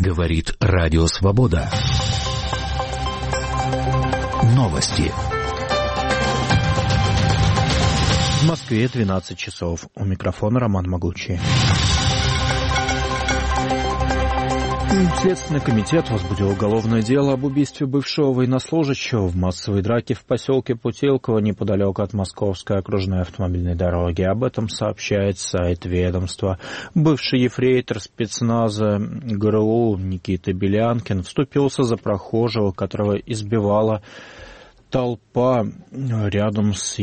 Говорит Радио Свобода. Новости. В Москве 12 часов. У микрофона Роман Могучий. Следственный комитет возбудил уголовное дело об убийстве бывшего военнослужащего в массовой драке в поселке Путилково неподалеку от Московской окружной автомобильной дороги. Об этом сообщает сайт ведомства. Бывший ефрейтор спецназа ГРУ Никита Белянкин вступился за прохожего, которого избивала толпа рядом с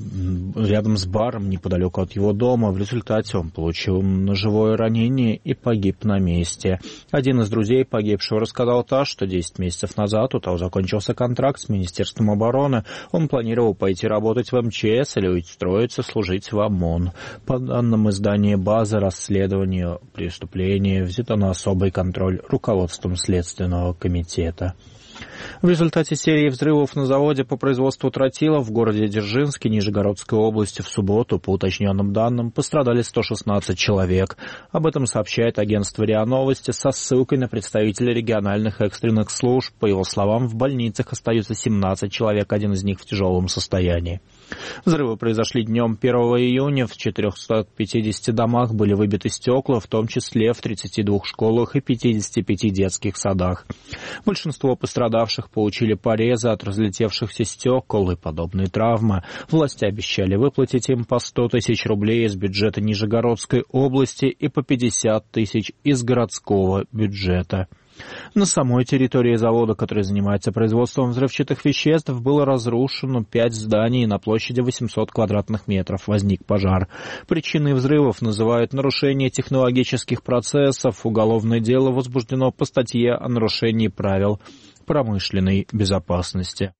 баром неподалеку от его дома. В результате он получил ножевое ранение и погиб на месте. Один из друзей погибшего рассказал ТАСС, что 10 месяцев назад у того закончился контракт с Министерством обороны. Он планировал пойти работать в МЧС или устроиться служить в ОМОН. По данным издания «База», расследование преступления взято на особый контроль руководством Следственного комитета. В результате серии взрывов на заводе по производству тротила в городе Дзержинске Нижегородской области в субботу, по уточненным данным, пострадали 116 человек. Об этом сообщает агентство РИА Новости со ссылкой на представителей региональных экстренных служб. По его словам, в больницах остаются 17 человек, один из них в тяжелом состоянии. Взрывы произошли днем 1 июня. В 450 домах были выбиты стекла, в том числе в 32 школах и 55 детских садах. Большинство пострадавших получили порезы от разлетевшихся стекол и подобные травмы. Власти обещали выплатить им по 100 тысяч рублей из бюджета Нижегородской области и по 50 тысяч из городского бюджета. На самой территории завода, который занимается производством взрывчатых веществ, было разрушено 5 зданий на площади 800 квадратных метров. Возник пожар. Причиной взрывов называют нарушение технологических процессов. Уголовное дело возбуждено по статье о нарушении правил промышленной безопасности.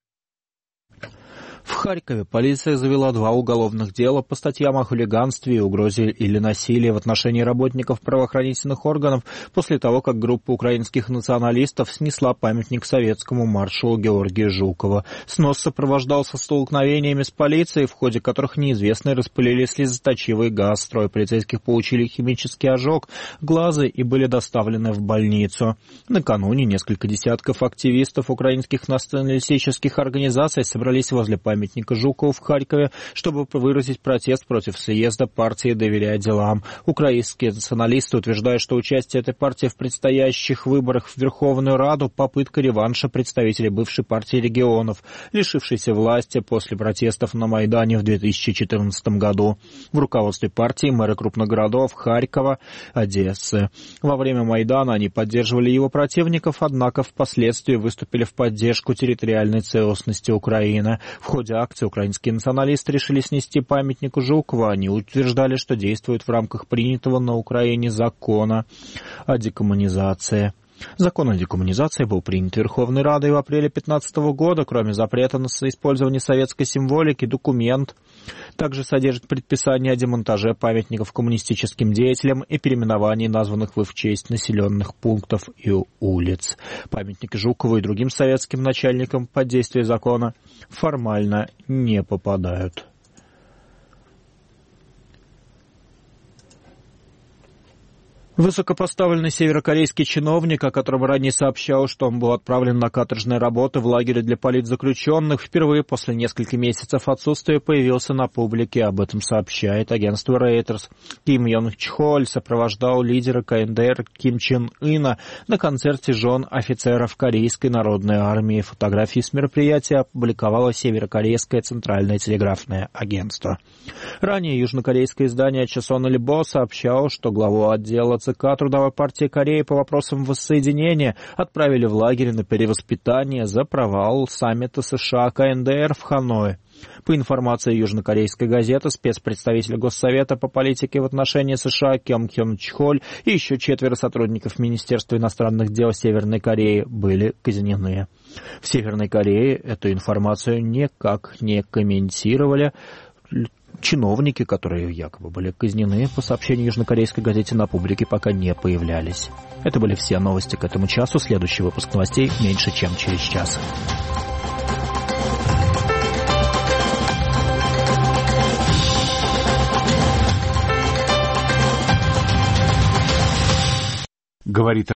В Харькове полиция завела 2 уголовных дела по статьям о хулиганстве и угрозе или насилии в отношении работников правоохранительных органов после того, как группа украинских националистов снесла памятник советскому маршалу Георгию Жукову. Снос сопровождался столкновениями с полицией, в ходе которых неизвестные распылили слезоточивый газ. 3 полицейских получили химический ожог глаза и были доставлены в больницу. Накануне несколько десятков активистов украинских националистических организаций собрались возле памятника Жукову в Харькове, чтобы выразить протест против съезда партии «Доверяя делам». Украинские националисты утверждают, что участие этой партии в предстоящих выборах в Верховную Раду – попытка реванша представителей бывшей партии регионов, лишившейся власти после протестов на Майдане в 2014 году. В руководстве партии мэры крупных городов Харькова, Одессы. Во время Майдана они поддерживали его противников, однако впоследствии выступили в поддержку территориальной целостности Украины. В ходе акции украинские националисты решили снести памятник Жукову. Они утверждали, что действуют в рамках принятого на Украине закона о декоммунизации. Закон о декоммунизации был принят Верховной Радой в апреле 2015 года. Кроме запрета на использование советской символики, документ также содержит предписание о демонтаже памятников коммунистическим деятелям и переименовании названных в их честь населенных пунктов и улиц. Памятники Жукову и другим советским начальникам под действие закона формально не попадают. Высокопоставленный северокорейский чиновник, о котором ранее сообщал, что он был отправлен на каторжные работы в лагере для политзаключенных, впервые после нескольких месяцев отсутствия появился на публике. Об этом сообщает агентство Reuters. Ким Йонг Чхоль сопровождал лидера КНДР Ким Чен Ына на концерте жен офицеров Корейской народной армии. Фотографии с мероприятия опубликовало северокорейское центральное телеграфное агентство. Ранее южнокорейское издание Chosun Ilbo сообщало, что главу отдела ЦК Трудовой партии Кореи по вопросам воссоединения отправили в лагерь на перевоспитание за провал саммита США КНДР в Ханое. По информации южнокорейской газеты, спецпредставитель Госсовета по политике в отношении США Ким Хён Чхоль и еще 4 сотрудников Министерства иностранных дел Северной Кореи были казнены. В Северной Корее эту информацию никак не комментировали. Чиновники, которые якобы были казнены, по сообщению южнокорейской газете, на публике пока не появлялись. Это были все новости к этому часу. Следующий выпуск новостей меньше, чем через час. Говорит